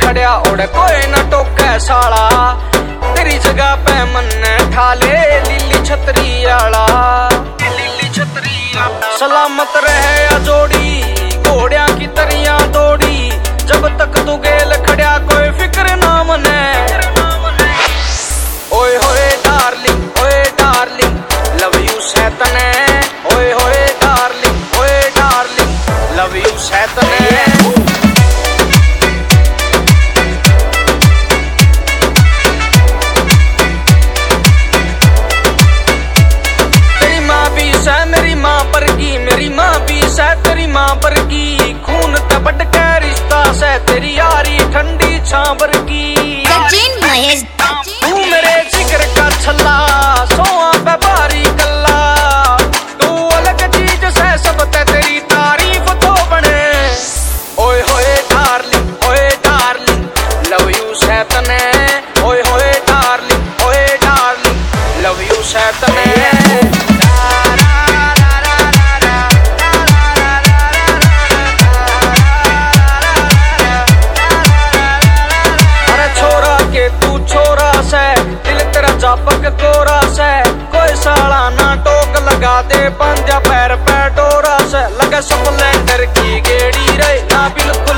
खड़िया ओढ़ कोई न टोके साला, तेरी जगह पे मन ठाले लीली छतरी आला। सलामत रहे या जोड़ी घोड़िया की तरिया दौड़ी, जब तक तू गेल खड़िया कोई फिक्र ना मने। ओए होए डार्लिंग लव यू सैतने, ओए होए डार्लिंग लव यू सैतने। मेरी माँ पर की, मेरी माँ भी से तेरी माँ पर की, खून तबड़ के रिश्ता से तेरी यारी ठंडी छाबर की। तू मेरे जिगर का छल्ला सोआ पे भारी कल्ला, तू अलग चीज से सब ते तेरी तारीफ तो बने। ओए होए डार्लिंग लव यू सैतने, ओए होए डार्लिंग लव यू सैतने। जापक कोरा से कोई साला ना टोक लगा दे, पंजा पैर पे डोरा से लगे स्प्लेंडर की गेड़ी रे ना बिल्कुल।